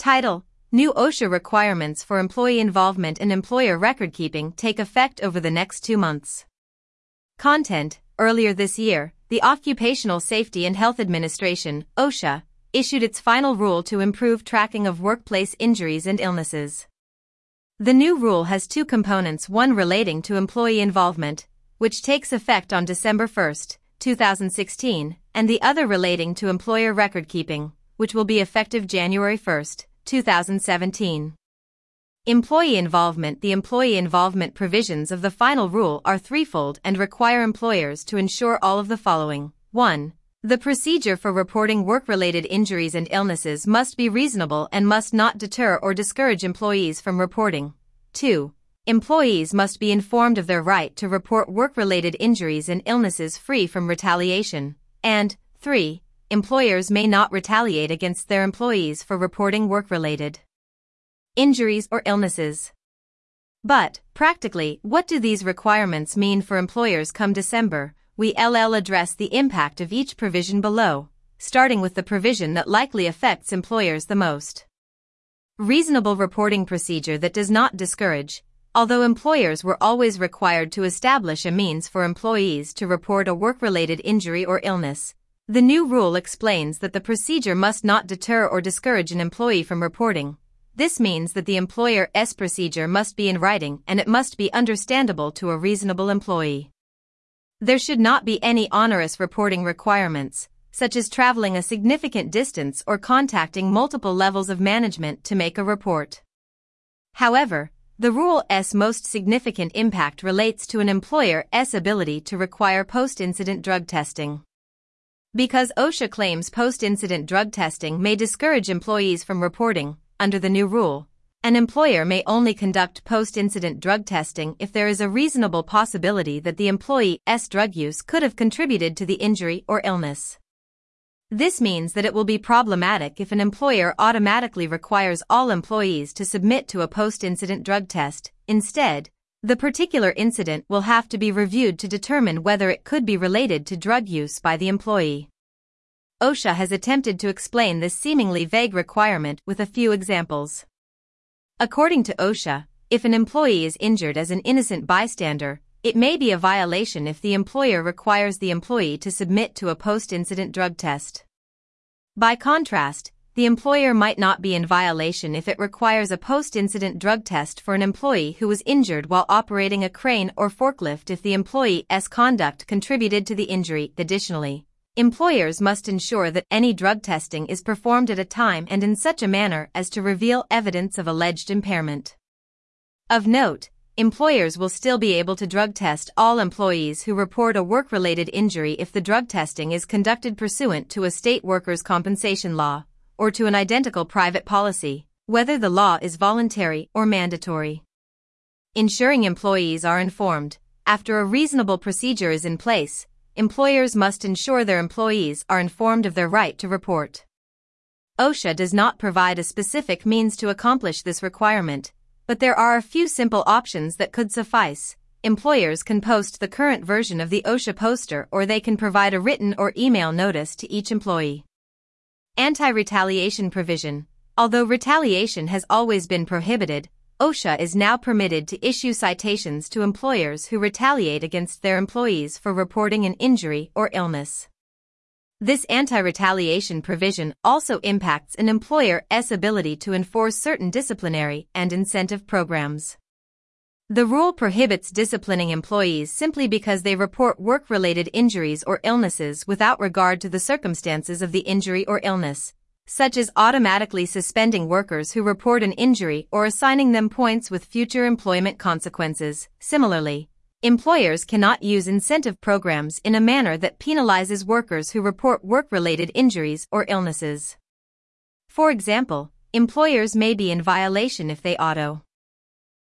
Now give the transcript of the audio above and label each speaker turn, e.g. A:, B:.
A: Title: New OSHA requirements for employee involvement and employer record-keeping take effect over the next 2 months. Content: Earlier this year, the Occupational Safety and Health Administration, OSHA, issued its final rule to improve tracking of workplace injuries and illnesses. The new rule has 2 components, one relating to employee involvement, which takes effect on December 1, 2016, and the other relating to employer record-keeping, which will be effective January 1, 2017. Employee involvement: The employee involvement provisions of the final rule are threefold and require employers to ensure all of the following. 1. The procedure for reporting work-related injuries and illnesses must be reasonable and must not deter or discourage employees from reporting. 2. Employees must be informed of their right to report work-related injuries and illnesses free from retaliation. And 3. Employers may not retaliate against their employees for reporting work-related injuries or illnesses. But, practically, what do these requirements mean for employers come December? We'll address the impact of each provision below, starting with the provision that likely affects employers the most. Reasonable reporting procedure that does not discourage. Although employers were always required to establish a means for employees to report a work-related injury or illness, the new rule explains that the procedure must not deter or discourage an employee from reporting. This means that the employer's procedure must be in writing and it must be understandable to a reasonable employee. There should not be any onerous reporting requirements, such as traveling a significant distance or contacting multiple levels of management to make a report. However, the rule's most significant impact relates to an employer's ability to require post-incident drug testing. Because OSHA claims post-incident drug testing may discourage employees from reporting, under the new rule, an employer may only conduct post-incident drug testing if there is a reasonable possibility that the employee's drug use could have contributed to the injury or illness. This means that it will be problematic if an employer automatically requires all employees to submit to a post-incident drug test. Instead, the particular incident will have to be reviewed to determine whether it could be related to drug use by the employee. OSHA has attempted to explain this seemingly vague requirement with a few examples. According to OSHA, if an employee is injured as an innocent bystander, it may be a violation if the employer requires the employee to submit to a post-incident drug test. By contrast, the employer might not be in violation if it requires a post-incident drug test for an employee who was injured while operating a crane or forklift if the employee's conduct contributed to the injury. Additionally, employers must ensure that any drug testing is performed at a time and in such a manner as to reveal evidence of alleged impairment. Of note, employers will still be able to drug test all employees who report a work-related injury if the drug testing is conducted pursuant to a state workers' compensation law, or to an identical private policy, whether the law is voluntary or mandatory. Ensuring employees are informed. After a reasonable procedure is in place, employers must ensure their employees are informed of their right to report. OSHA does not provide a specific means to accomplish this requirement, but there are a few simple options that could suffice. Employers can post the current version of the OSHA poster, or they can provide a written or email notice to each employee. Anti-retaliation provision. Although retaliation has always been prohibited, OSHA is now permitted to issue citations to employers who retaliate against their employees for reporting an injury or illness. This anti-retaliation provision also impacts an employer's ability to enforce certain disciplinary and incentive programs. The rule prohibits disciplining employees simply because they report work-related injuries or illnesses without regard to the circumstances of the injury or illness, such as automatically suspending workers who report an injury or assigning them points with future employment consequences. Similarly, employers cannot use incentive programs in a manner that penalizes workers who report work-related injuries or illnesses. For example, employers may be in violation if they auto